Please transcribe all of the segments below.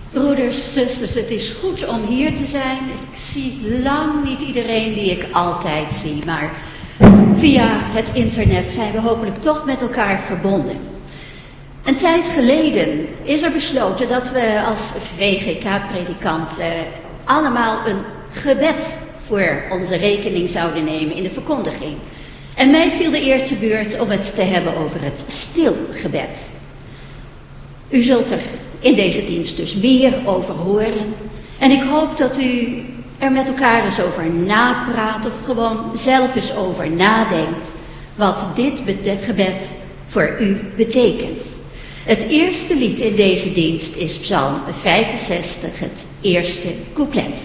Broeders, zusters, het is goed om hier te zijn. Ik zie lang niet iedereen die ik altijd zie, maar via het internet zijn we hopelijk toch met elkaar verbonden. Een tijd geleden is er besloten dat we als VGK-predikanten allemaal een gebed voor onze rekening zouden nemen in de verkondiging. En mij viel de eer te beurt om het te hebben over het stilgebed. U zult er in deze dienst dus meer over horen. En ik hoop dat u er met elkaar eens over napraat of gewoon zelf eens over nadenkt wat dit gebed voor u betekent. Het eerste lied in deze dienst is Psalm 65, het eerste couplet.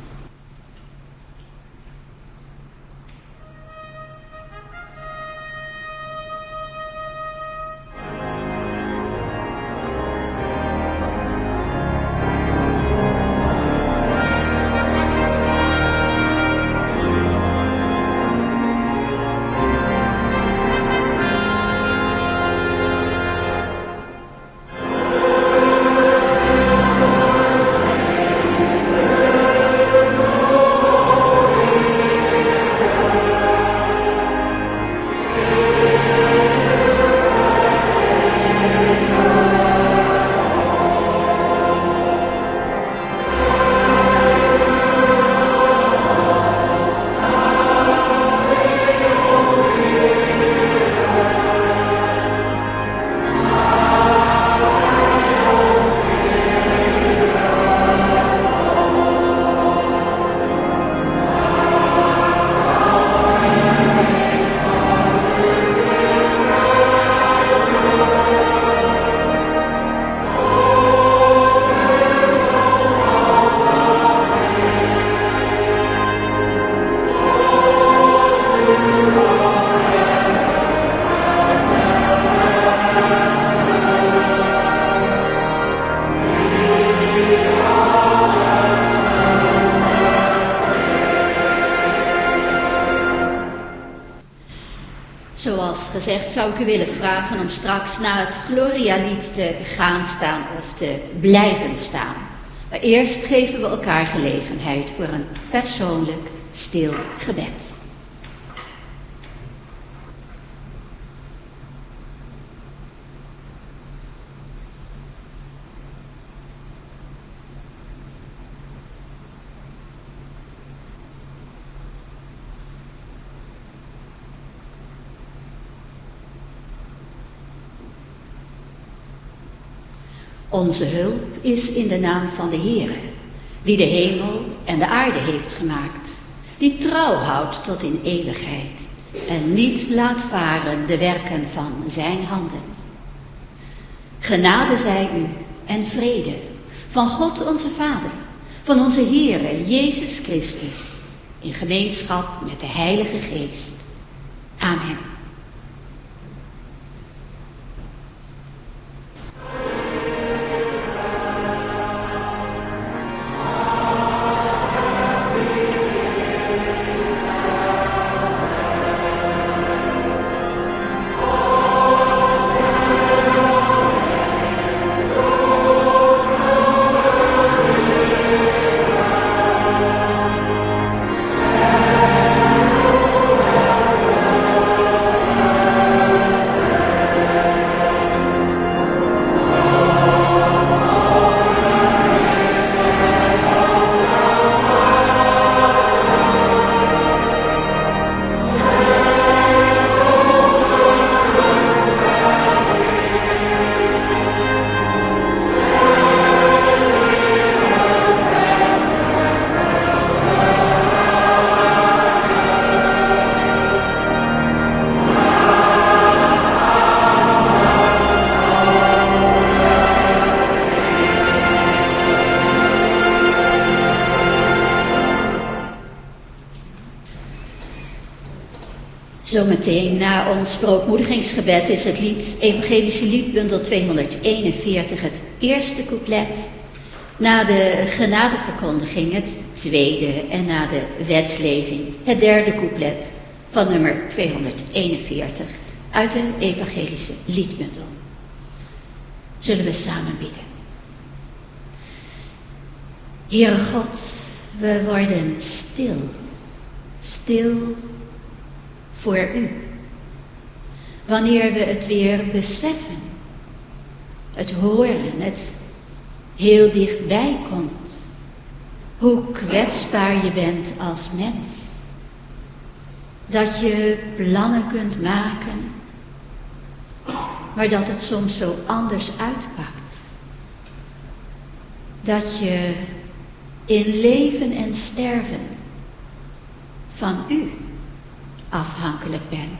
Zoals gezegd zou ik u willen vragen om straks na het Gloria-lied te gaan staan of te blijven staan. Maar eerst geven we elkaar gelegenheid voor een persoonlijk stil gebed. Onze hulp is in de naam van de Heere, die de hemel en de aarde heeft gemaakt, die trouw houdt tot in eeuwigheid en niet laat varen de werken van zijn handen. Genade zij u en vrede van God onze Vader, van onze Heere Jezus Christus, in gemeenschap met de Heilige Geest. Amen. Zometeen na ons verootmoedigingsgebed is het lied Evangelische Liedbundel 241 het eerste couplet. Na de genadeverkondiging het tweede en na de wetslezing het derde couplet van nummer 241 uit de Evangelische Liedbundel. Zullen we samen bidden. Heere God, we worden stil. Stil voor u. Wanneer we het weer beseffen. Het horen, het heel dichtbij komt. Hoe kwetsbaar je bent als mens. Dat je plannen kunt maken. Maar dat het soms zo anders uitpakt. Dat je in leven en sterven van u afhankelijk bent.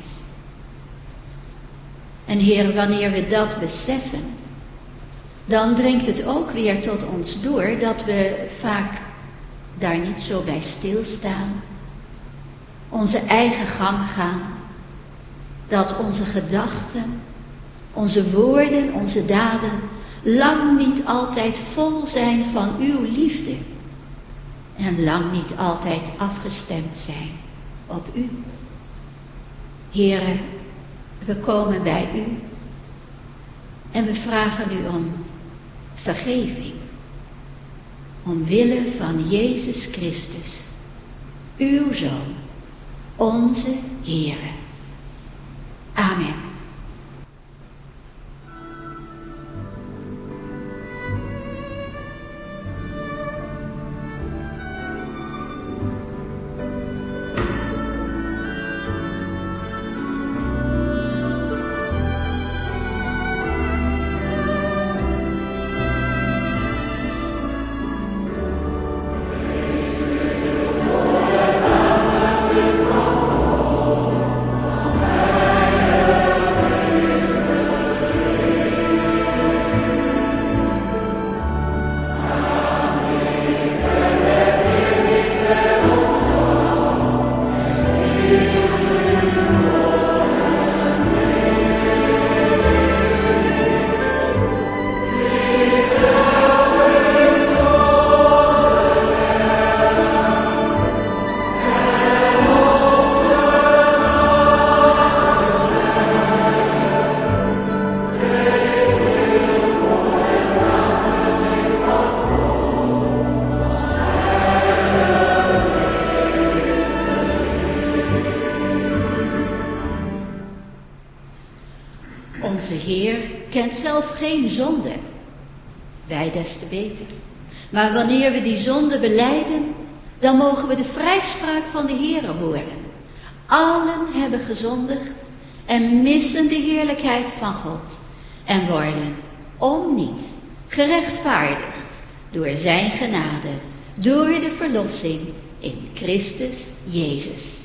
En Heer, wanneer we dat beseffen, dan dringt het ook weer tot ons door dat we vaak daar niet zo bij stilstaan, onze eigen gang gaan, dat onze gedachten, onze woorden, onze daden lang niet altijd vol zijn van uw liefde en lang niet altijd afgestemd zijn op u. Heere, we komen bij u en we vragen u om vergeving. Omwille van Jezus Christus, uw Zoon, onze Heere. Amen. Onze Heer kent zelf geen zonde, wij des te beter. Maar wanneer we die zonde belijden, dan mogen we de vrijspraak van de Heere horen. Allen hebben gezondigd en missen de heerlijkheid van God en worden niet gerechtvaardigd door zijn genade, door de verlossing in Christus Jezus.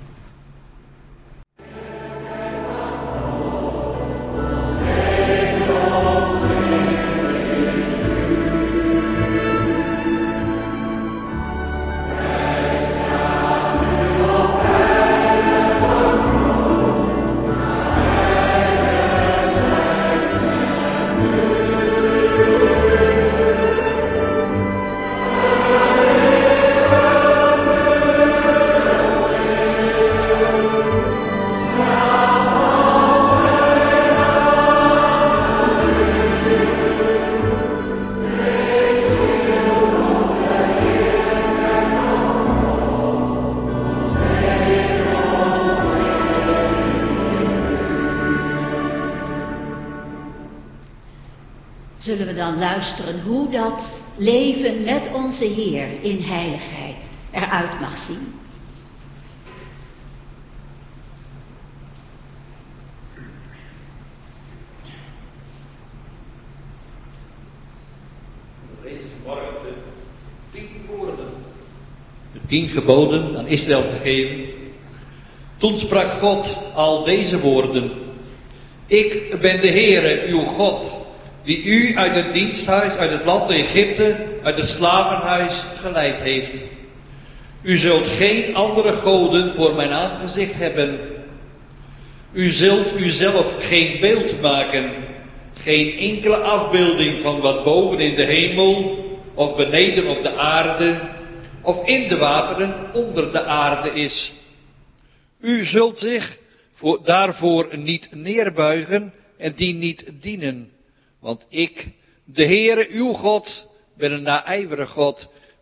Zullen we dan luisteren hoe dat leven met onze Heer in heiligheid eruit mag zien? We lezen vanmorgen de 10 woorden, de 10 geboden aan Israël gegeven. Toen sprak God al deze woorden: Ik ben de Heere, uw God, die u uit het diensthuis, uit het land Egypte, uit het slavenhuis geleid heeft. U zult geen andere goden voor mijn aangezicht hebben. U zult uzelf geen beeld maken, geen enkele afbeelding van wat boven in de hemel, of beneden op de aarde, of in de wateren onder de aarde is. U zult zich daarvoor niet neerbuigen en die niet dienen. Want ik, de Heere uw God, ben een naijverig God,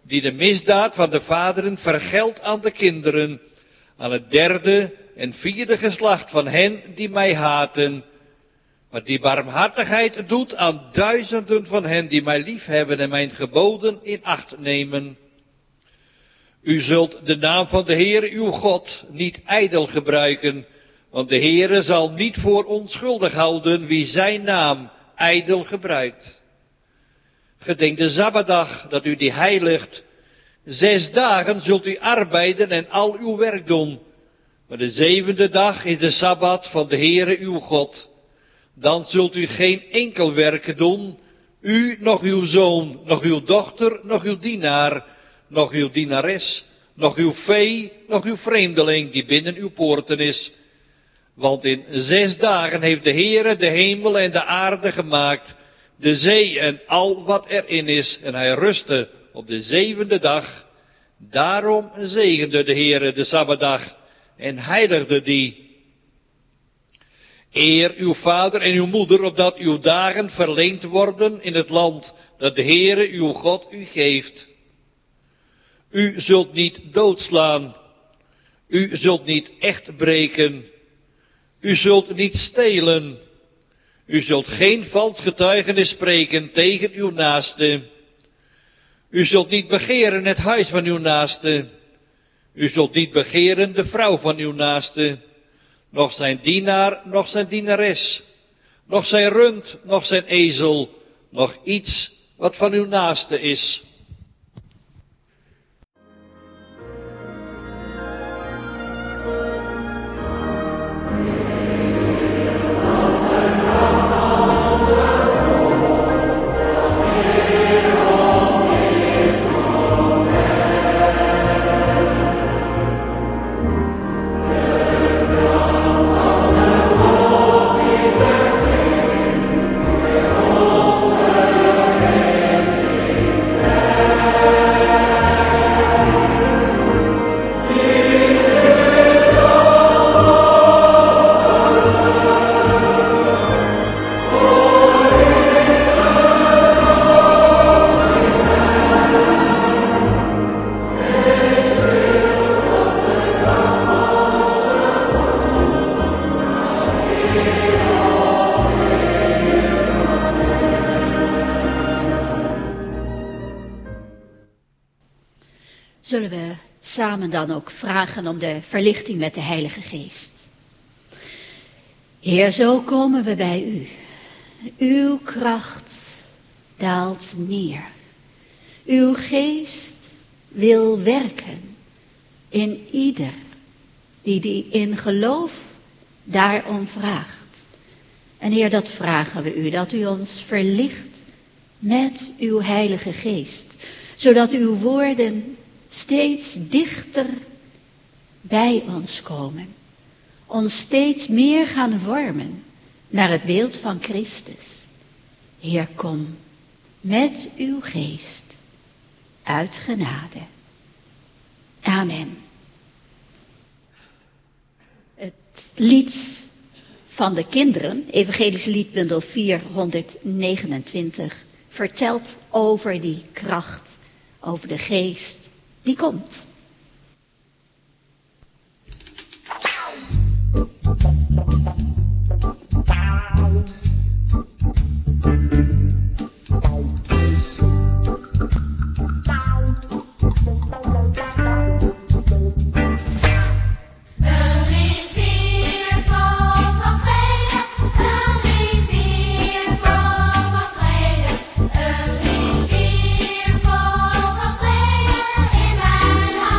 die de misdaad van de vaderen vergeldt aan de kinderen, aan het derde en vierde geslacht van hen die mij haten, maar die barmhartigheid doet aan duizenden van hen die mij liefhebben en mijn geboden in acht nemen. U zult de naam van de Heere uw God niet ijdel gebruiken, want de Heere zal niet voor onschuldig houden wie zijn naam ijdel gebruikt. Gedenk de Sabbatdag dat u die heiligt. 6 dagen zult u arbeiden en al uw werk doen. Maar de 7e dag is de Sabbat van de Heere uw God. Dan zult u geen enkel werk doen, u, nog uw zoon, nog uw dochter, nog uw dienaar, nog uw dienares, nog uw vee, nog uw vreemdeling die binnen uw poorten is. Want in 6 dagen heeft de Heere de hemel en de aarde gemaakt, de zee en al wat erin is, en hij rustte op de 7e dag. Daarom zegende de Heere de Sabbatdag en heiligde die. Eer uw vader en uw moeder, opdat uw dagen verleend worden in het land dat de Heere uw God u geeft. U zult niet doodslaan. U zult niet echt breken. U zult niet stelen. U zult geen vals getuigenis spreken tegen uw naaste. U zult niet begeren het huis van uw naaste. U zult niet begeren de vrouw van uw naaste. Nog zijn dienaar, nog zijn dienares. Nog zijn rund, nog zijn ezel. Nog iets wat van uw naaste is. Zullen we samen dan ook vragen om de verlichting met de Heilige Geest. Heer, zo komen we bij u. Uw kracht daalt neer. Uw geest wil werken in ieder die in geloof daarom vraagt. En Heer, dat vragen we u, dat u ons verlicht met uw Heilige Geest, zodat uw woorden steeds dichter bij ons komen. Ons steeds meer gaan vormen naar het beeld van Christus. Heer, kom met uw geest uit genade. Amen. Het lied van de kinderen, Evangelische liedbundel 429, vertelt over die kracht, over de geest die komt. Een rivier vol van vrede in mijn hart.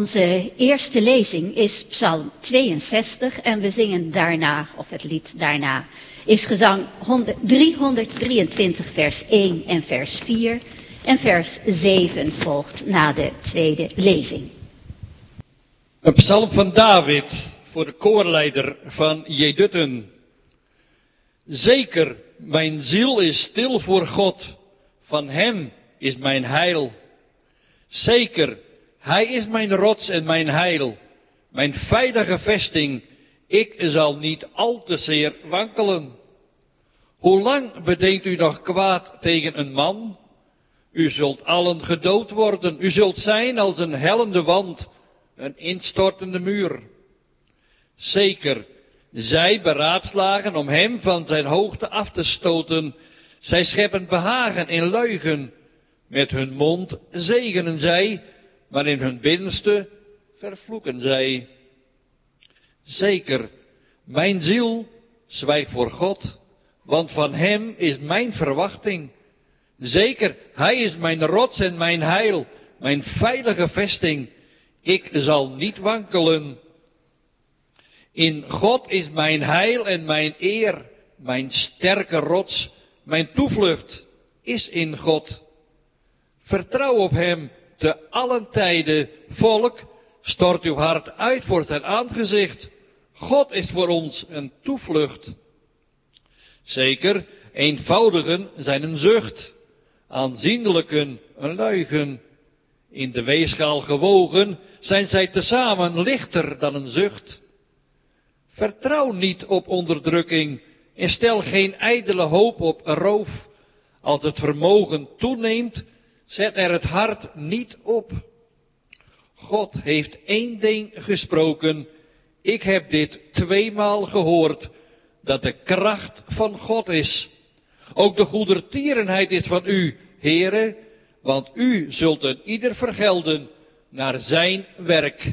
Onze eerste lezing is Psalm 62 en we zingen daarna, of het lied daarna, is gezang 323 vers 1 en vers 4 en vers 7 volgt na de tweede lezing. Een psalm van David voor de koorleider van Jeduthun. Zeker, mijn ziel is stil voor God, van hem is mijn heil. Zeker, hij is mijn rots en mijn heil, mijn veilige vesting, ik zal niet al te zeer wankelen. Hoe lang bedenkt u nog kwaad tegen een man? U zult allen gedood worden, u zult zijn als een hellende wand, een instortende muur. Zeker, zij beraadslagen om hem van zijn hoogte af te stoten. Zij scheppen behagen in leugen. Met hun mond zegenen zij, maar in hun binnenste vervloeken zij. Zeker, mijn ziel zwijgt voor God, want van hem is mijn verwachting. Zeker, hij is mijn rots en mijn heil, mijn veilige vesting. Ik zal niet wankelen. In God is mijn heil en mijn eer, mijn sterke rots, mijn toevlucht is in God. Vertrouw op hem te allen tijden, volk, stort uw hart uit voor zijn aangezicht. God is voor ons een toevlucht. Zeker, eenvoudigen zijn een zucht, aanzienlijken een leugen. In de weegschaal gewogen zijn zij tezamen lichter dan een zucht. Vertrouw niet op onderdrukking en stel geen ijdele hoop op roof. Als het vermogen toeneemt, zet er het hart niet op. God heeft één ding gesproken. Ik heb dit 2-maal gehoord, dat de kracht van God is. Ook de goedertierenheid is van u, Heere, want u zult een ieder vergelden naar zijn werk.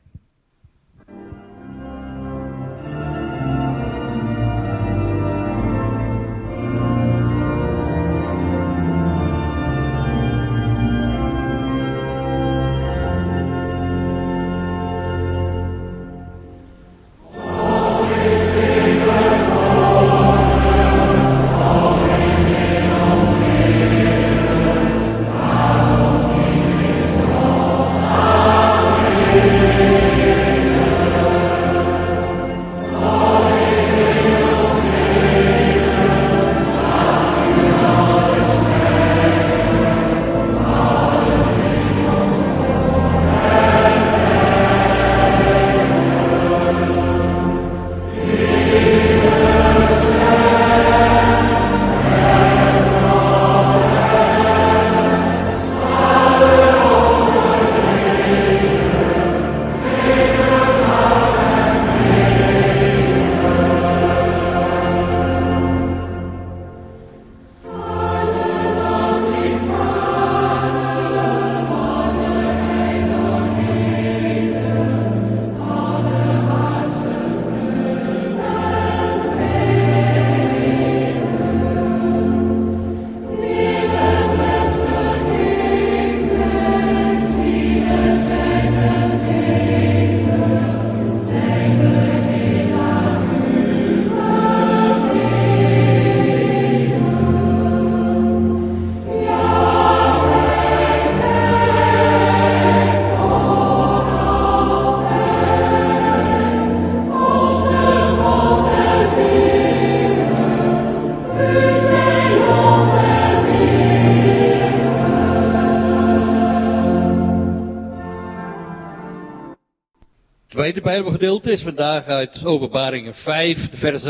Het tweede Bijbelgedeelte is vandaag uit Openbaring 5,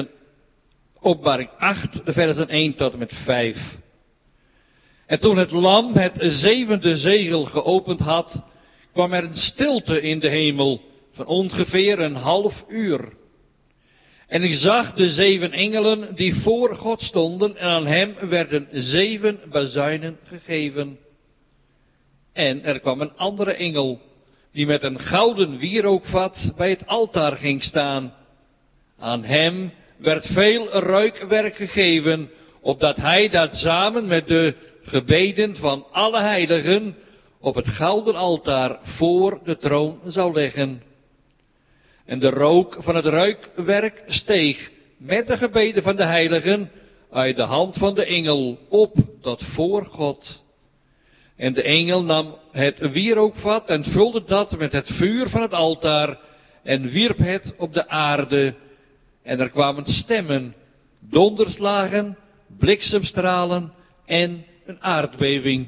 Openbaring 8, de versen 1 tot en met 5. En toen het lam het 7e zegel geopend had, kwam er een stilte in de hemel van ongeveer een half uur. En ik zag de 7 engelen die voor God stonden en aan hem werden 7 bazuinen gegeven. En er kwam een andere engel die met een gouden wierookvat bij het altaar ging staan. Aan hem werd veel reukwerk gegeven, opdat hij dat samen met de gebeden van alle heiligen op het gouden altaar voor de troon zou leggen. En de rook van het reukwerk steeg met de gebeden van de heiligen uit de hand van de engel op tot voor God. En de engel nam het wierookvat en vulde dat met het vuur van het altaar en wierp het op de aarde. En er kwamen stemmen, donderslagen, bliksemstralen en een aardbeving.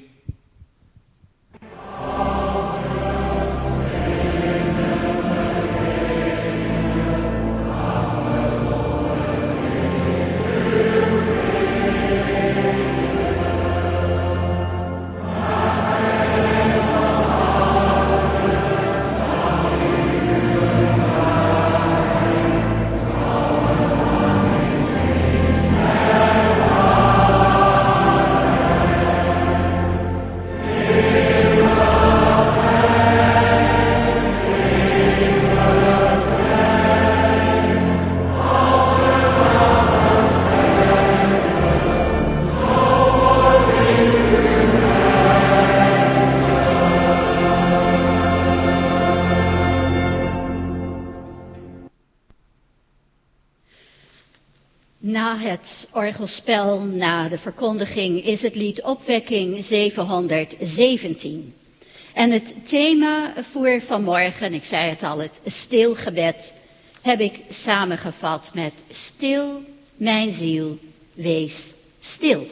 Na het orgelspel, na de verkondiging, is het lied Opwekking 717. En het thema voor vanmorgen, ik zei het al, het stilgebed, heb ik samengevat met stil, mijn ziel, wees stil.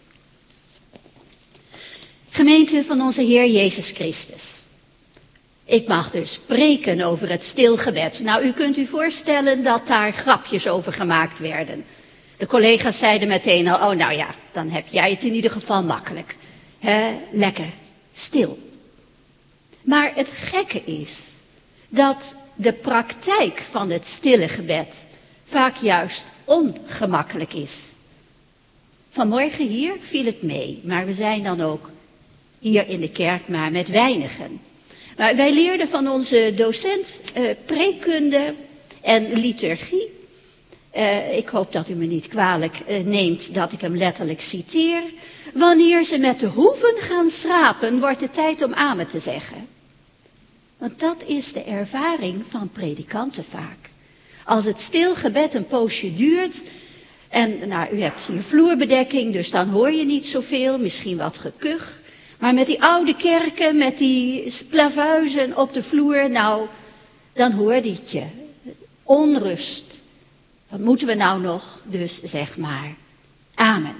Gemeente van onze Heer Jezus Christus. Ik mag dus spreken over het stilgebed. Nou, u kunt u voorstellen dat daar grapjes over gemaakt werden. De collega's zeiden meteen al, oh nou ja, dan heb jij het in ieder geval makkelijk. Lekker, stil. Maar het gekke is dat de praktijk van het stille gebed vaak juist ongemakkelijk is. Vanmorgen hier viel het mee, maar we zijn dan ook hier in de kerk maar met weinigen. Maar wij leerden van onze docent preekkunde en liturgie. Ik hoop dat u me niet kwalijk neemt dat ik hem letterlijk citeer. Wanneer ze met de hoeven gaan schrapen, wordt het tijd om amen te zeggen. Want dat is de ervaring van predikanten vaak. Als het stilgebed een poosje duurt, en nou, u hebt hier vloerbedekking, dus dan hoor je niet zoveel, misschien wat gekuch. Maar met die oude kerken, met die plavuizen op de vloer, nou, dan hoorde het je. Onrust. Wat moeten we nou nog? Dus zeg maar, amen.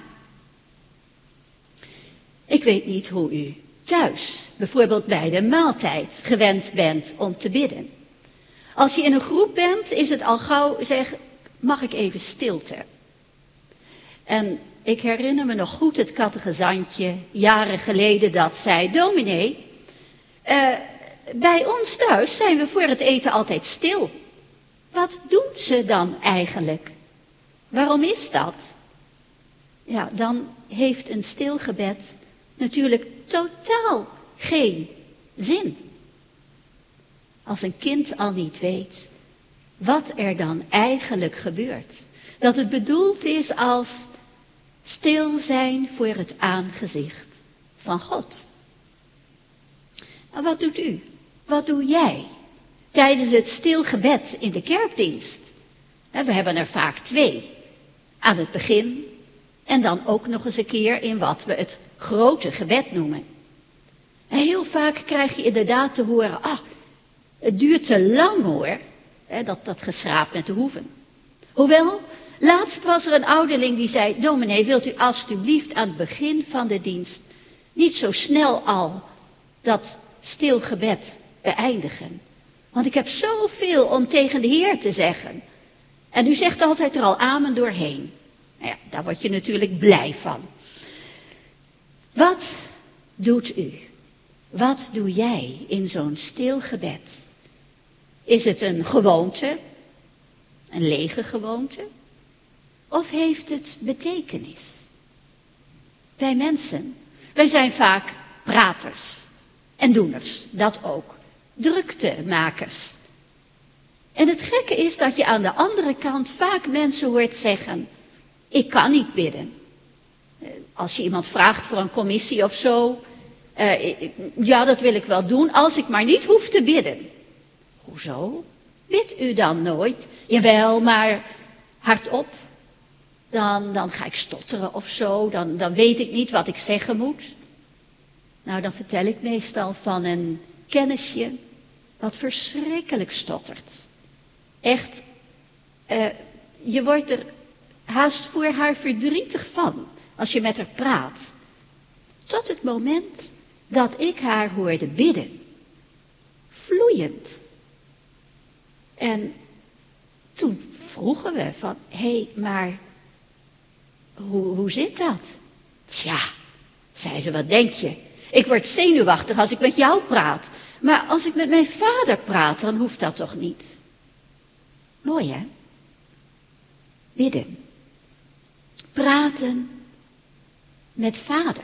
Ik weet niet hoe u thuis, bijvoorbeeld bij de maaltijd, gewend bent om te bidden. Als je in een groep bent, is het al gauw zeg, mag ik even stilte? En ik herinner me nog goed het catechizantje, jaren geleden, dat zei, dominee, bij ons thuis zijn we voor het eten altijd stil. Wat doen ze dan eigenlijk? Waarom is dat? Ja, dan heeft een stilgebed natuurlijk totaal geen zin. Als een kind al niet weet wat er dan eigenlijk gebeurt. Dat het bedoeld is als stil zijn voor het aangezicht van God. Nou, wat doet u? Wat doe jij tijdens het stilgebed in de kerkdienst? We hebben er vaak 2. Aan het begin en dan ook nog eens een keer in wat we het grote gebed noemen. En heel vaak krijg je inderdaad te horen, het duurt te lang hoor, dat geschraap met de hoeven. Hoewel, laatst was er een ouderling die zei, dominee, wilt u alstublieft aan het begin van de dienst niet zo snel al dat stilgebed beëindigen. Want ik heb zoveel om tegen de Heer te zeggen. En u zegt altijd er al amen doorheen. Nou ja, daar word je natuurlijk blij van. Wat doet u? Wat doe jij in zo'n stil gebed? Is het een gewoonte? Een lege gewoonte? Of heeft het betekenis? Wij mensen, wij zijn vaak praters en doeners, dat ook. Druktemakers. En het gekke is dat je aan de andere kant vaak mensen hoort zeggen, ik kan niet bidden. Als je iemand vraagt voor een commissie of zo, Ja, dat wil ik wel doen, als ik maar niet hoef te bidden. Hoezo? Bidt u dan nooit? Jawel, maar hardop. Dan ga ik stotteren of zo, dan weet ik niet wat ik zeggen moet. Nou, dan vertel ik meestal van een kennisje wat verschrikkelijk stottert. Echt, je wordt er haast voor haar verdrietig van als je met haar praat. Tot het moment dat ik haar hoorde bidden. Vloeiend. En toen vroegen we van, hé, maar hoe zit dat? Tja, zei ze, wat denk je? Ik word zenuwachtig als ik met jou praat. Maar als ik met mijn vader praat, dan hoeft dat toch niet? Mooi, hè? Bidden. Praten met vader.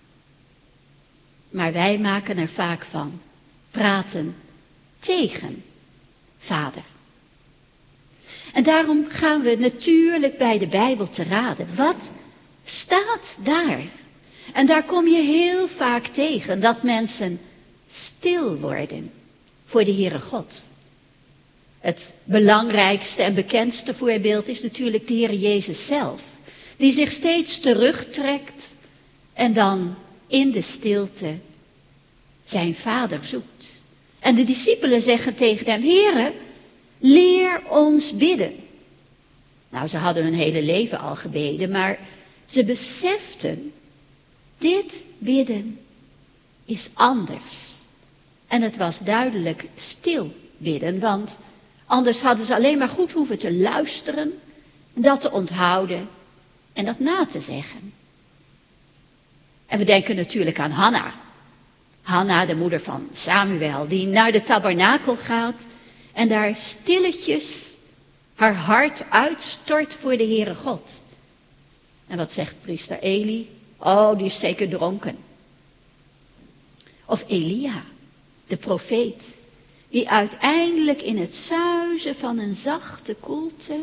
Maar wij maken er vaak van praten tegen vader. En daarom gaan we natuurlijk bij de Bijbel te raden. Wat staat daar? En daar kom je heel vaak tegen dat mensen stil worden voor de Heere God. Het belangrijkste en bekendste voorbeeld is natuurlijk de Heere Jezus zelf. Die zich steeds terugtrekt en dan in de stilte zijn vader zoekt. En de discipelen zeggen tegen hem, Heere, leer ons bidden. Nou, ze hadden hun hele leven al gebeden, maar ze beseften, dit bidden is anders. En het was duidelijk stil bidden, want anders hadden ze alleen maar goed hoeven te luisteren, dat te onthouden en dat na te zeggen. En we denken natuurlijk aan Hanna. Hanna, de moeder van Samuel, die naar de tabernakel gaat en daar stilletjes haar hart uitstort voor de Heere God. En wat zegt priester Eli? Oh, die is zeker dronken. Of Elia, de profeet, die uiteindelijk in het suizen van een zachte koelte,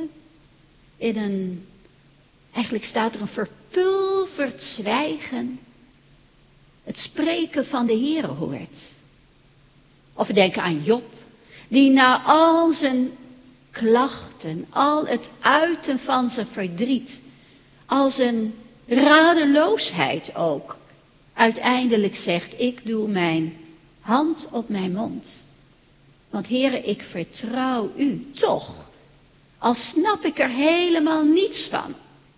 eigenlijk staat er een verpulverd zwijgen, het spreken van de Heere hoort. Of we denken aan Job, die na al zijn klachten, al het uiten van zijn verdriet, al zijn radeloosheid ook, uiteindelijk zegt, ik doe mijn hand op mijn mond. Want Heere, ik vertrouw u toch, al snap ik er helemaal niets van.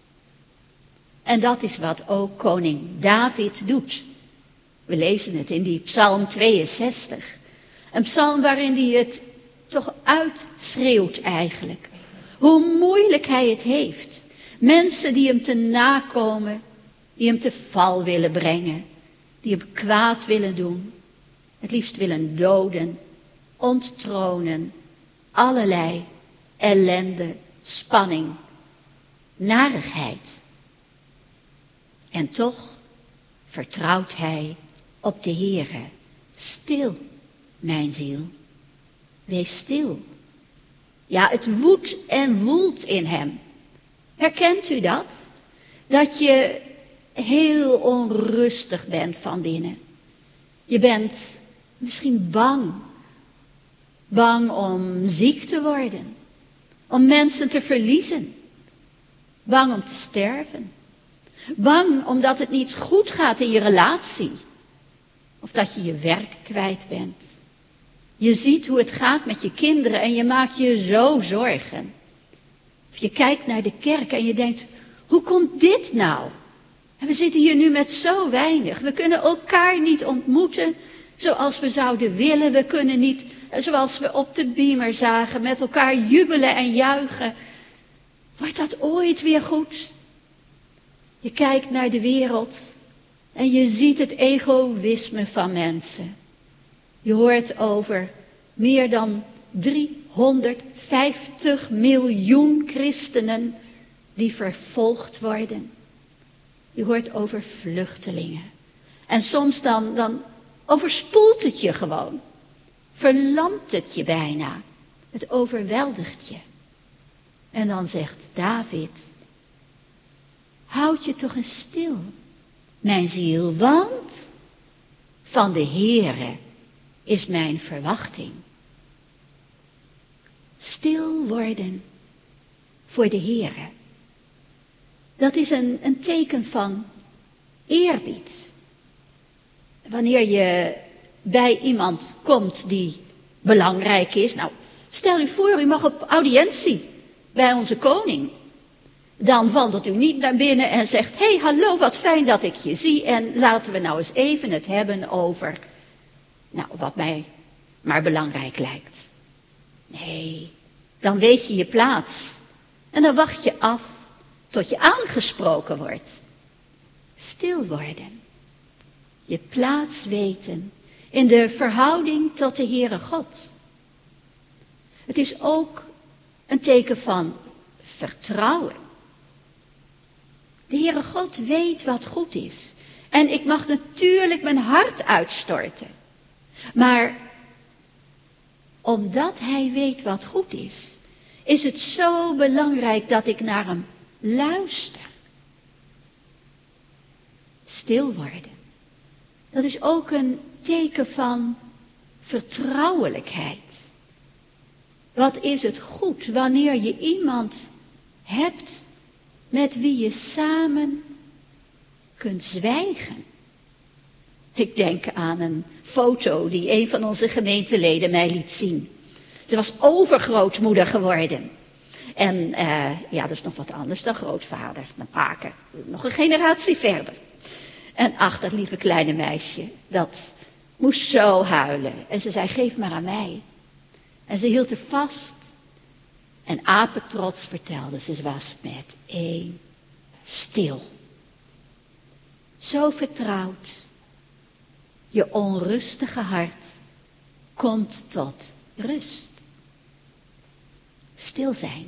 En dat is wat ook koning David doet. We lezen het in die psalm 62. Een psalm waarin hij het toch uitschreeuwt eigenlijk. Hoe moeilijk hij het heeft. Mensen die hem te nakomen, die hem te val willen brengen, die hem kwaad willen doen, het liefst willen doden, onttronen, allerlei ellende, spanning, narigheid. En toch vertrouwt hij op de Heere. Stil, mijn ziel, wees stil. Ja, het woedt en woelt in hem. Herkent u dat? Dat je heel onrustig bent van binnen. Je bent misschien bang. Bang om ziek te worden. Om mensen te verliezen. Bang om te sterven. Bang omdat het niet goed gaat in je relatie. Of dat je je werk kwijt bent. Je ziet hoe het gaat met je kinderen en je maakt je zo zorgen. Of je kijkt naar de kerk en je denkt, hoe komt dit nou? En we zitten hier nu met zo weinig. We kunnen elkaar niet ontmoeten zoals we zouden willen. We kunnen niet, zoals we op de beamer zagen, met elkaar jubelen en juichen. Wordt dat ooit weer goed? Je kijkt naar de wereld en je ziet het egoïsme van mensen. Je hoort over meer dan 350 miljoen christenen die vervolgd worden. Je hoort over vluchtelingen. En soms dan overspoelt het je gewoon. Verlamt het je bijna. Het overweldigt je. En dan zegt David, houd je toch eens stil, mijn ziel, want van de Heere is mijn verwachting. Stil worden voor de Heere. Dat is een teken van eerbied. Wanneer je bij iemand komt die belangrijk is. Nou, stel u voor, u mag op audiëntie bij onze koning. Dan wandelt u niet naar binnen en zegt, hé, hallo, wat fijn dat ik je zie. En laten we nou eens even het hebben over, nou, wat mij maar belangrijk lijkt. Nee, dan weet je je plaats. En dan wacht je af tot je aangesproken wordt. Stil worden. Je plaats weten in de verhouding tot de Heere God. Het is ook een teken van vertrouwen. De Heere God weet wat goed is. En ik mag natuurlijk mijn hart uitstorten. Maar omdat Hij weet wat goed is het zo belangrijk dat ik naar Hem luister. Stil worden. Dat is ook een teken van vertrouwelijkheid. Wat is het goed wanneer je iemand hebt met wie je samen kunt zwijgen. Ik denk aan een foto die een van onze gemeenteleden mij liet zien. Ze was overgrootmoeder geworden. En ja, dat is nog wat anders dan grootvader, dan paken. Nog een generatie verder. En ach, dat lieve kleine meisje, dat moest zo huilen. En ze zei, geef maar aan mij. En ze hield er vast. En apetrots vertelde ze was met één stil. Zo vertrouwd. Je onrustige hart komt tot rust. Stil zijn.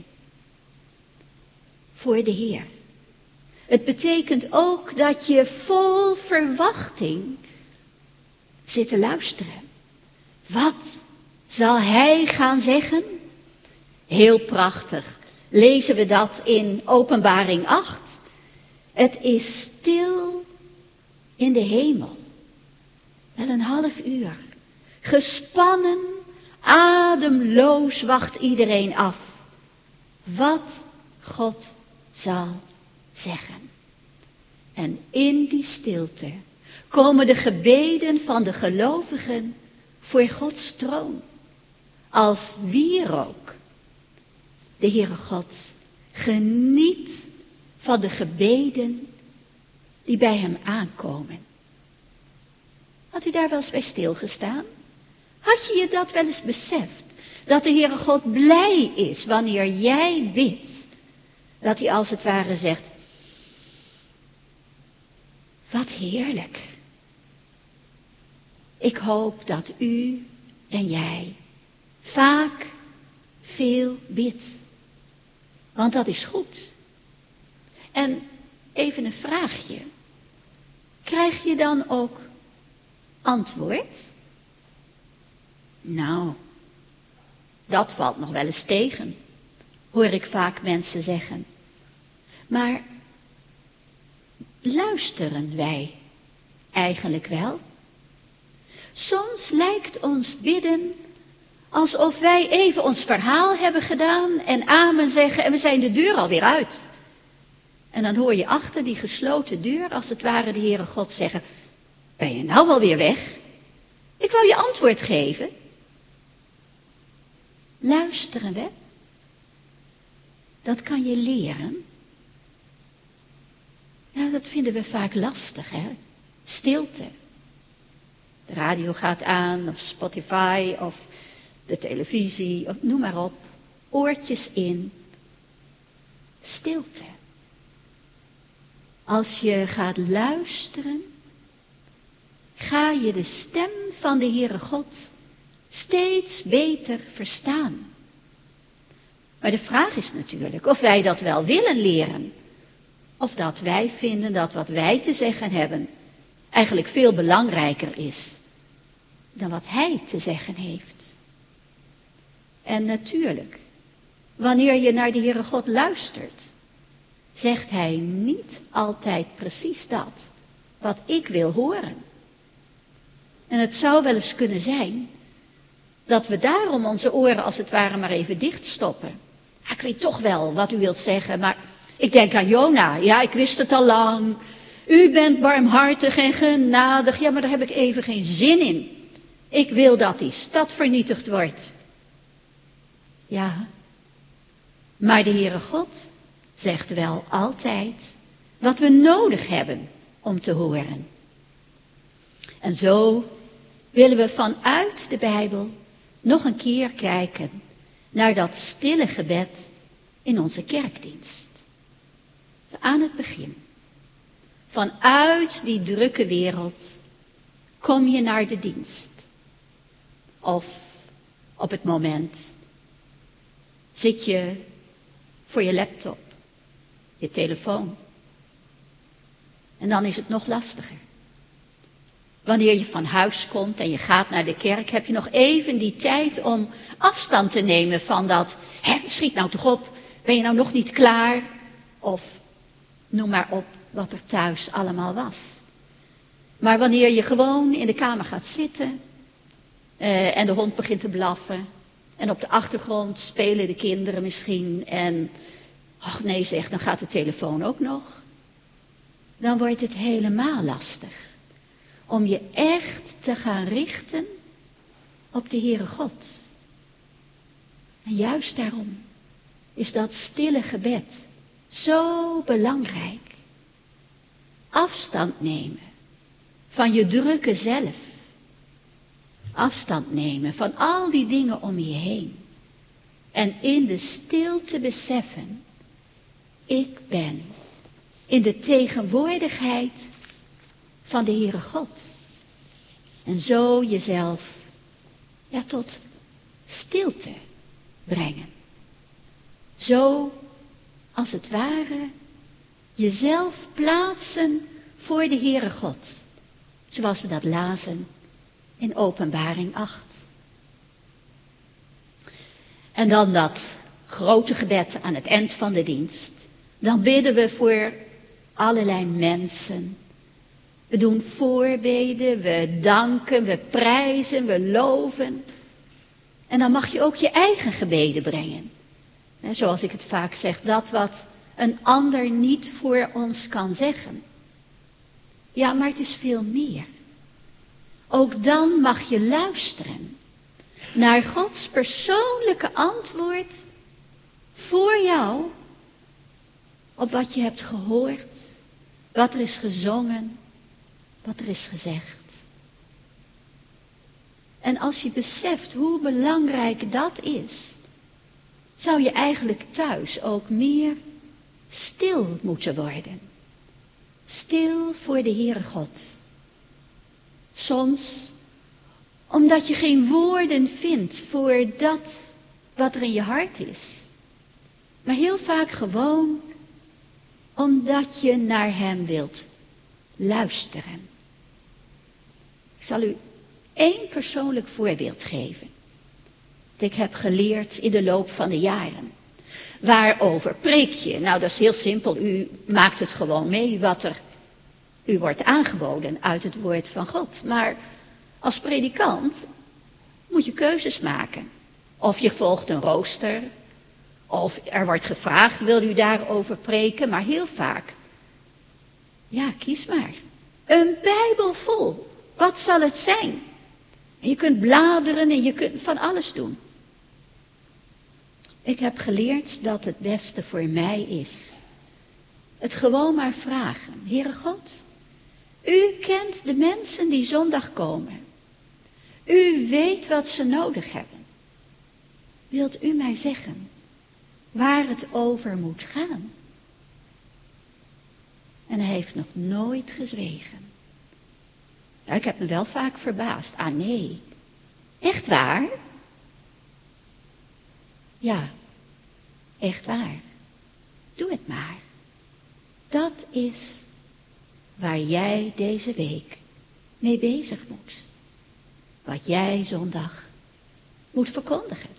Voor de Heer. Het betekent ook dat je vol verwachting zit te luisteren. Wat zal Hij gaan zeggen? Heel prachtig. Lezen we dat in Openbaring 8. Het is stil in de hemel. Wel een half uur. Gespannen, ademloos wacht iedereen af. Wat God zal zeggen. En in die stilte komen de gebeden van de gelovigen voor Gods troon. Als wierook. De Heere God geniet van de gebeden die bij Hem aankomen. Had u daar wel eens bij stilgestaan? Had je je dat wel eens beseft? Dat de Heere God blij is wanneer jij bidt. Dat Hij als het ware zegt, wat heerlijk. Ik hoop dat u en jij vaak veel bidt. Want dat is goed. En even een vraagje. Krijg je dan ook antwoord? Nou, dat valt nog wel eens tegen. Hoor ik vaak mensen zeggen. Maar luisteren wij eigenlijk wel? Soms lijkt ons bidden alsof wij even ons verhaal hebben gedaan en amen zeggen en we zijn de deur alweer uit. En dan hoor je achter die gesloten deur als het ware de Heere God zeggen, ben je nou wel weer weg? Ik wou je antwoord geven. Luisteren we? Dat kan je leren. Ja, dat vinden we vaak lastig, hè? Stilte. De radio gaat aan, of Spotify, of de televisie, of noem maar op. Oortjes in. Stilte. Als je gaat luisteren, ga je de stem van de Heere God steeds beter verstaan. Maar de vraag is natuurlijk of wij dat wel willen leren. Of dat wij vinden dat wat wij te zeggen hebben eigenlijk veel belangrijker is dan wat Hij te zeggen heeft. En natuurlijk, wanneer je naar de Heere God luistert, zegt Hij niet altijd precies dat wat ik wil horen. En het zou wel eens kunnen zijn dat we daarom onze oren als het ware maar even dichtstoppen. Ja, ik weet toch wel wat u wilt zeggen, maar ik denk aan Jona. Ja, ik wist het al lang. U bent barmhartig en genadig. Ja, maar daar heb ik even geen zin in. Ik wil dat die stad vernietigd wordt. Ja, maar de Heere God zegt wel altijd wat we nodig hebben om te horen. En zo willen we vanuit de Bijbel nog een keer kijken naar dat stille gebed in onze kerkdienst. Aan het begin. Vanuit die drukke wereld kom je naar de dienst. Of op het moment zit je voor je laptop, je telefoon. En dan is het nog lastiger. Wanneer je van huis komt en je gaat naar de kerk, heb je nog even die tijd om afstand te nemen van dat, schiet nou toch op, ben je nou nog niet klaar? Of noem maar op wat er thuis allemaal was. Maar wanneer je gewoon in de kamer gaat zitten en de hond begint te blaffen en op de achtergrond spelen de kinderen misschien en, ach nee zeg, dan gaat de telefoon ook nog. Dan wordt het helemaal lastig om je echt te gaan richten op de Heere God. En juist daarom is dat stille gebed zo belangrijk. Afstand nemen van je drukke zelf. Afstand nemen van al die dingen om je heen. En in de stilte beseffen, ik ben in de tegenwoordigheid van de Heere God. En zo jezelf tot stilte brengen. Zo als het ware jezelf plaatsen voor de Heere God. Zoals we dat lazen in Openbaring 8. En dan dat grote gebed aan het eind van de dienst. Dan bidden we voor allerlei mensen. We doen voorbeden, we danken, we prijzen, we loven. En dan mag je ook je eigen gebeden brengen. Zoals ik het vaak zeg, dat wat een ander niet voor ons kan zeggen. Ja, maar het is veel meer. Ook dan mag je luisteren naar Gods persoonlijke antwoord voor jou op wat je hebt gehoord, wat er is gezongen, wat er is gezegd. En als je beseft hoe belangrijk dat is, zou je eigenlijk thuis ook meer stil moeten worden. Stil voor de Heere God. Soms omdat je geen woorden vindt voor dat wat er in je hart is. Maar heel vaak gewoon omdat je naar Hem wilt luisteren. Ik zal u 1 persoonlijk voorbeeld geven. Dat ik heb geleerd in de loop van de jaren. Waarover preek je? Nou, dat is heel simpel. U maakt het gewoon mee wat er u wordt aangeboden uit het woord van God. Maar als predikant moet je keuzes maken. Of je volgt een rooster. Of er wordt gevraagd, wil u daarover preken? Maar heel vaak, ja, kies maar. Een Bijbel vol. Wat zal het zijn? En je kunt bladeren en je kunt van alles doen. Ik heb geleerd dat het beste voor mij is het gewoon maar vragen. Heere God, u kent de mensen die zondag komen. U weet wat ze nodig hebben. Wilt u mij zeggen waar het over moet gaan? En hij heeft nog nooit gezwegen. Ja, ik heb me wel vaak verbaasd. Ah nee, echt waar? Ja, echt waar. Doe het maar. Dat is waar jij deze week mee bezig moet. Wat jij zondag moet verkondigen.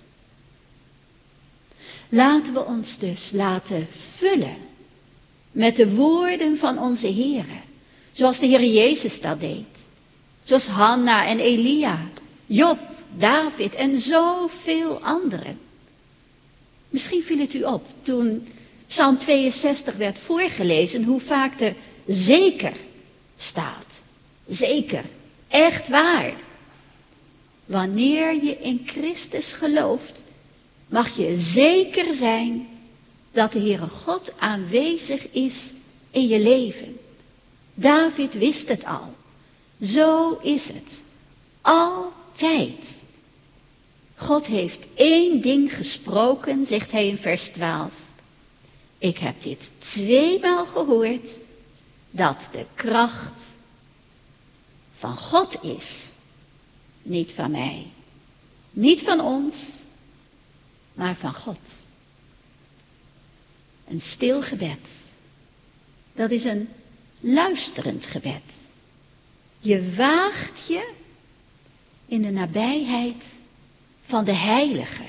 Laten we ons dus laten vullen met de woorden van onze Heere. Zoals de Heere Jezus dat deed. Zoals Hanna en Elia, Job, David en zoveel anderen. Misschien viel het u op toen Psalm 62 werd voorgelezen hoe vaak er zeker staat. Zeker, echt waar. Wanneer je in Christus gelooft, mag je zeker zijn dat de Heere God aanwezig is in je leven. David wist het al. Zo is het. Altijd. God heeft één ding gesproken, zegt hij in vers 12. Ik heb dit 2 maal gehoord, dat de kracht van God is. Niet van mij. Niet van ons, maar van God. Een stil gebed. Dat is een luisterend gebed. Je waagt je in de nabijheid van de Heilige.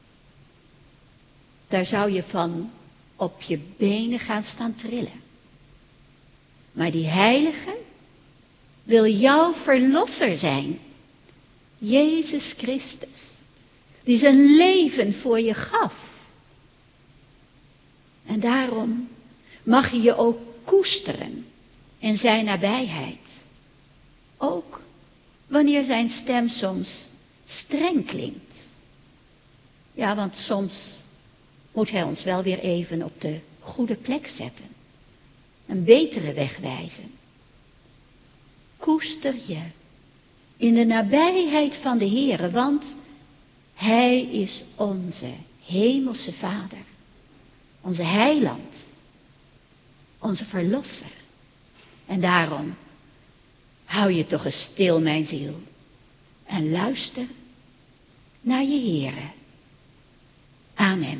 Daar zou je van op je benen gaan staan trillen. Maar die Heilige wil jouw verlosser zijn. Jezus Christus. Die zijn leven voor je gaf. En daarom mag je je ook koesteren in zijn nabijheid. Ook wanneer zijn stem soms streng klinkt. Ja, want soms moet hij ons wel weer even op de goede plek zetten. Een betere weg wijzen. Koester je in de nabijheid van de Heere, want hij is onze hemelse Vader. Onze heiland. Onze verlosser. En daarom hou je toch eens stil, mijn ziel. En luister naar je Heere. Amen.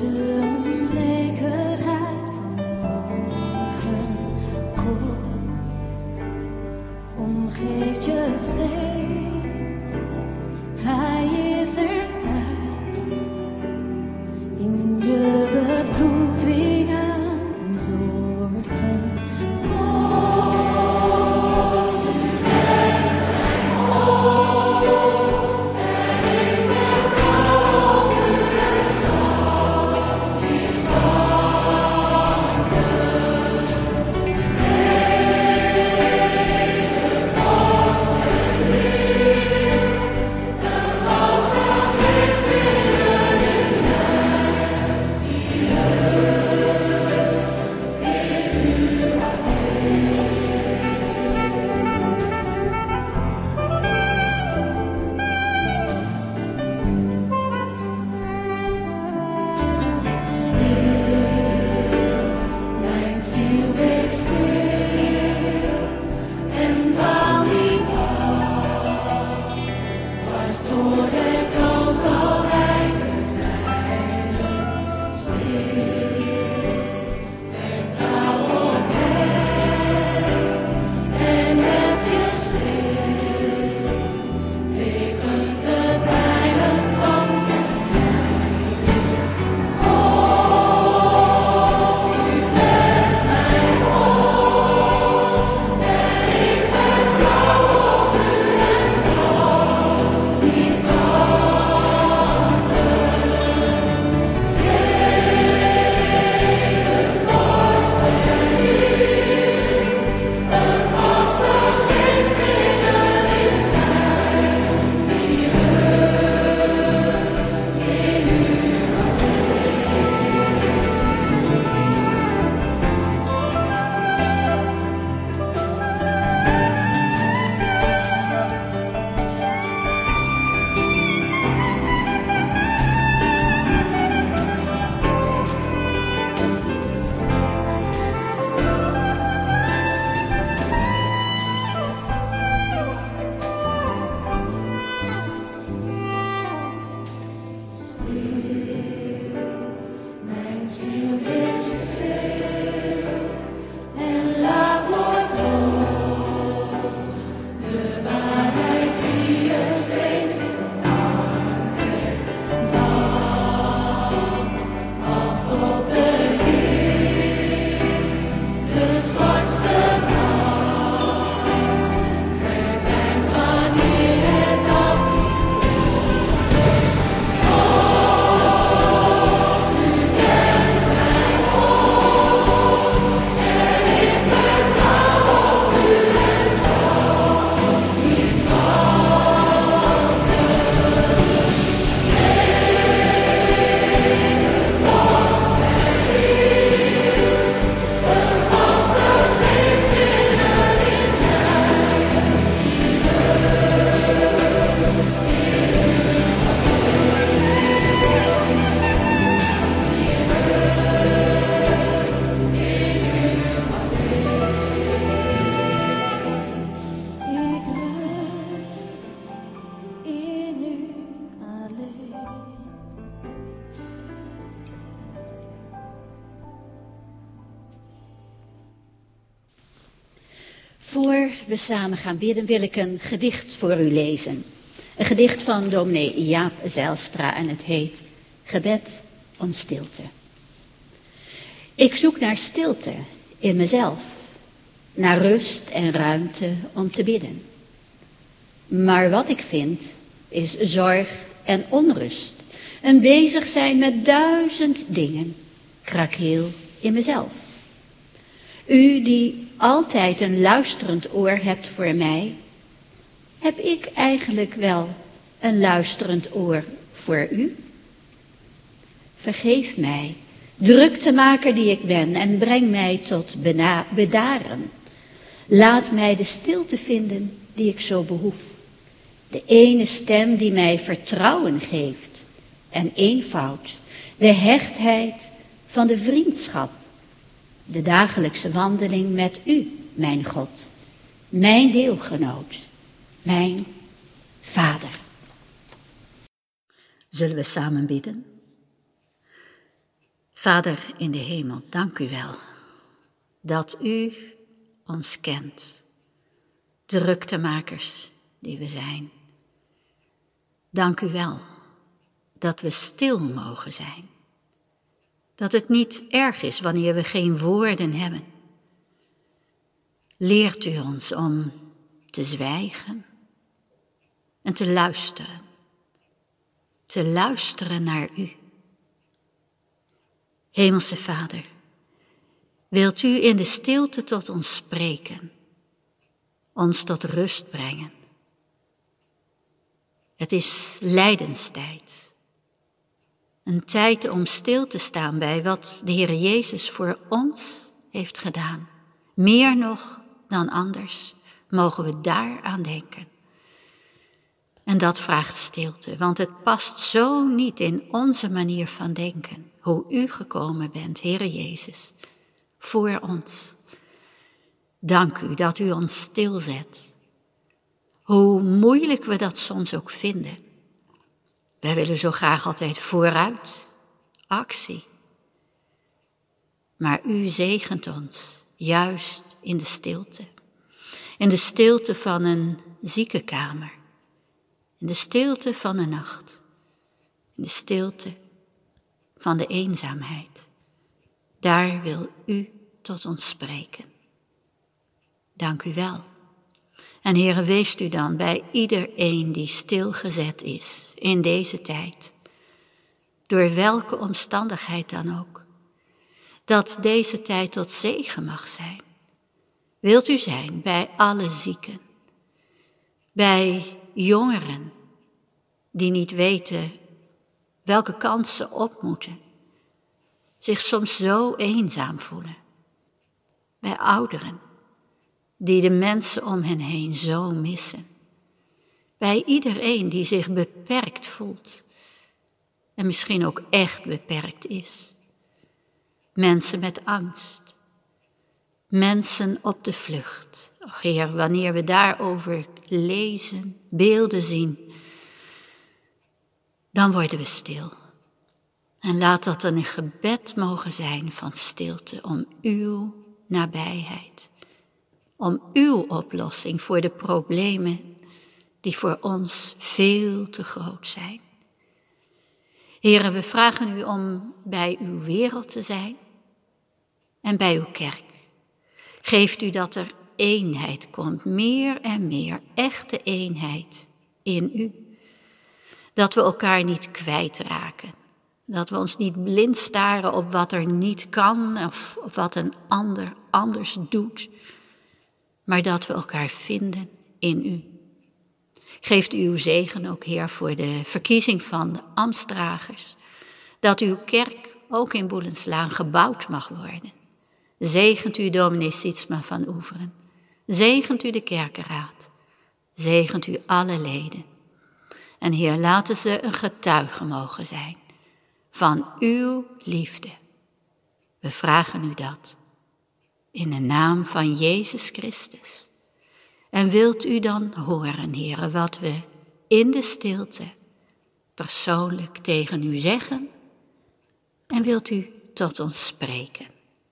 Voor we samen gaan bidden wil ik een gedicht voor u lezen. Een gedicht van dominee Jaap Zijlstra en het heet Gebed om stilte. Ik zoek naar stilte in mezelf, naar rust en ruimte om te bidden. Maar wat ik vind is zorg en onrust, een bezig zijn met 1000 dingen, krakeel in mezelf. U die altijd een luisterend oor hebt voor mij, heb ik eigenlijk wel een luisterend oor voor u? Vergeef mij, druktemaker die ik ben, en breng mij tot bedaren. Laat mij de stilte vinden die ik zo behoef. De ene stem die mij vertrouwen geeft en eenvoud. De hechtheid van de vriendschap. De dagelijkse wandeling met u, mijn God. Mijn deelgenoot. Mijn Vader. Zullen we samen bidden? Vader in de hemel, dank u wel dat u ons kent, druktemakers die we zijn. Dank u wel dat we stil mogen zijn, dat het niet erg is wanneer we geen woorden hebben. Leert u ons om te zwijgen en te luisteren naar u. Hemelse Vader, wilt u in de stilte tot ons spreken, ons tot rust brengen. Het is lijdenstijd, een tijd om stil te staan bij wat de Heer Jezus voor ons heeft gedaan. Meer nog dan anders mogen we daaraan denken. En dat vraagt stilte, want het past zo niet in onze manier van denken, hoe u gekomen bent, Heer Jezus, voor ons. Dank u dat u ons stilzet, hoe moeilijk we dat soms ook vinden. Wij willen zo graag altijd vooruit, actie. Maar u zegent ons, juist in de stilte. In de stilte van een ziekenkamer. In de stilte van de nacht. In de stilte van de eenzaamheid. Daar wil u tot ons spreken. Dank u wel. En Heere, wees u dan bij iedereen die stilgezet is in deze tijd. Door welke omstandigheid dan ook. Dat deze tijd tot zegen mag zijn. Wilt u zijn bij alle zieken. Bij jongeren die niet weten welke kant ze op moeten. Zich soms zo eenzaam voelen. Bij ouderen die de mensen om hen heen zo missen. Bij iedereen die zich beperkt voelt en misschien ook echt beperkt is. Mensen met angst. Mensen op de vlucht. Och Heer, wanneer we daarover lezen, beelden zien, dan worden we stil. En laat dat een gebed mogen zijn van stilte om uw nabijheid. Om uw oplossing voor de problemen die voor ons veel te groot zijn. Heren, we vragen u om bij uw wereld te zijn en bij uw kerk. Geeft u dat er eenheid komt, meer en meer, echte eenheid in u. Dat we elkaar niet kwijtraken. Dat we ons niet blind staren op wat er niet kan of op wat een ander anders doet. Maar dat we elkaar vinden in u. Geeft u uw zegen ook, Heer, voor de verkiezing van de ambtsdragers. Dat uw kerk ook in Boelenslaan gebouwd mag worden. Zegent u dominee Sietsma van Oeveren. Zegent u de kerkenraad. Zegent u alle leden. En Heer, laten ze een getuige mogen zijn van uw liefde. We vragen u dat in de naam van Jezus Christus. En wilt u dan horen, Heere, wat we in de stilte persoonlijk tegen u zeggen? En wilt u tot ons spreken?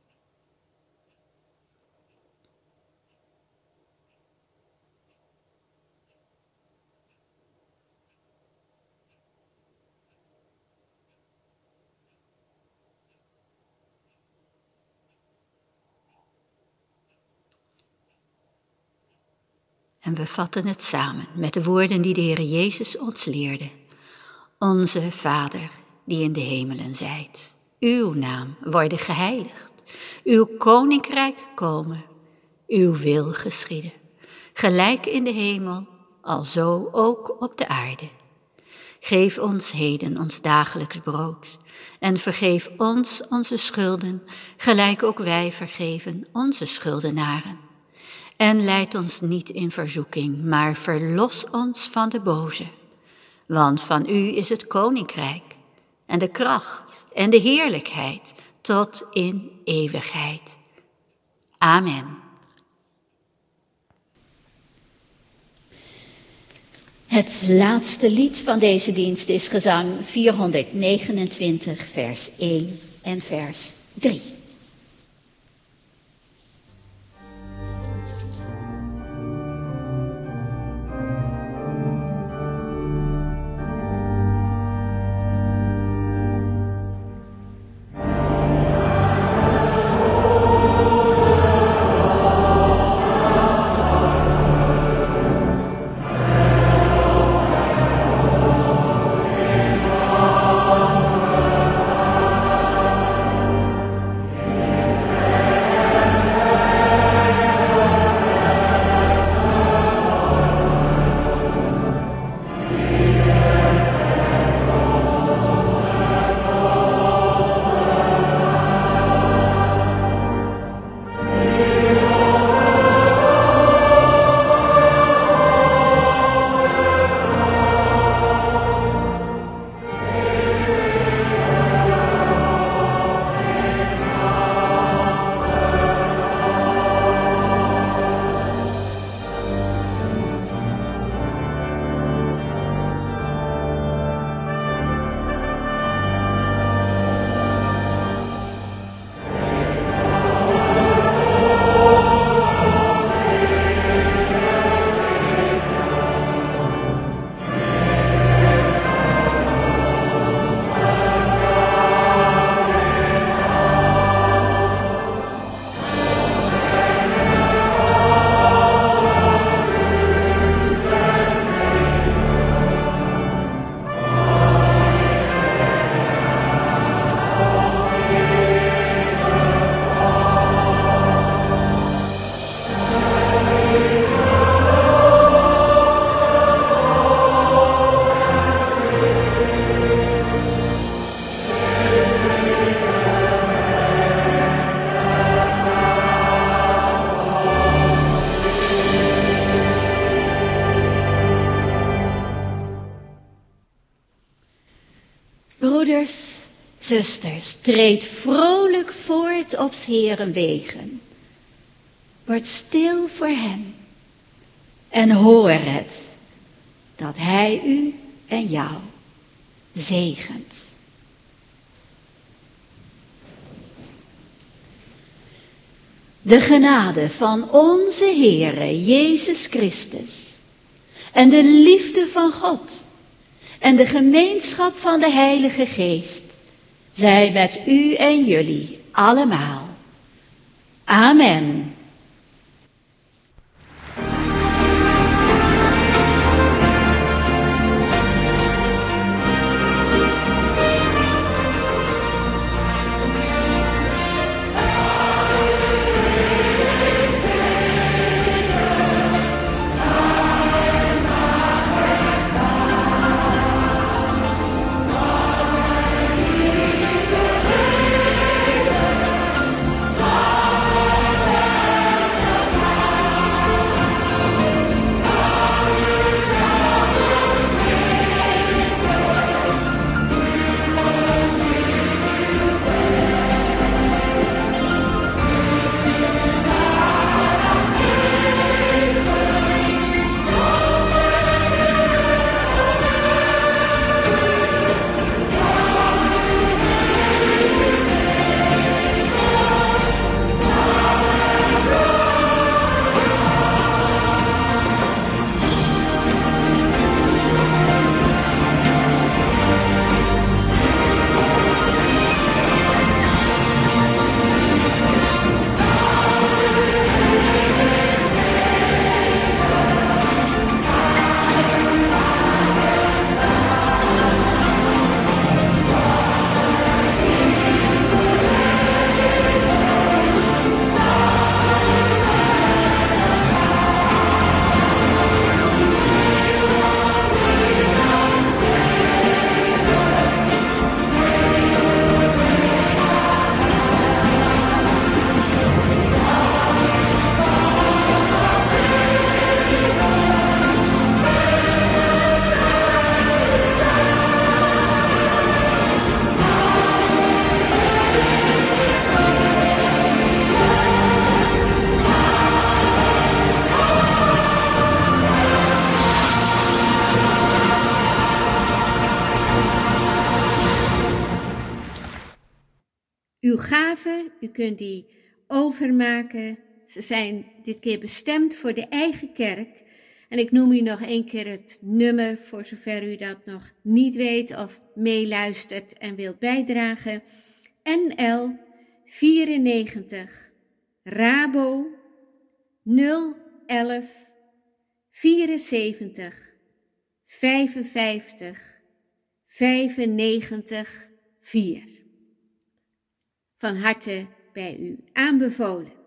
En we vatten het samen met de woorden die de Heer Jezus ons leerde. Onze Vader, die in de hemelen zijt, uw naam worden geheiligd, uw koninkrijk komen, uw wil geschieden, gelijk in de hemel, alzo ook op de aarde. Geef ons heden ons dagelijks brood en vergeef ons onze schulden, gelijk ook wij vergeven onze schuldenaren. En leid ons niet in verzoeking, maar verlos ons van de boze. Want van u is het koninkrijk en de kracht en de heerlijkheid tot in eeuwigheid. Amen. Het laatste lied van deze dienst is gezang 429, vers 1 en vers 3. Broeders, zusters, treed vrolijk voort op 's Heeren wegen. Word stil voor hem en hoor het, dat hij u en jou zegent. De genade van onze Heere Jezus Christus en de liefde van God en de gemeenschap van de Heilige Geest zij met u en jullie allemaal. Amen. Uw gaven, u kunt die overmaken. Ze zijn dit keer bestemd voor de eigen kerk. En ik noem u nog 1 keer het nummer, voor zover u dat nog niet weet of meeluistert en wilt bijdragen. NL 94 Rabo 011 74 55 95 4. Van harte bij u aanbevolen.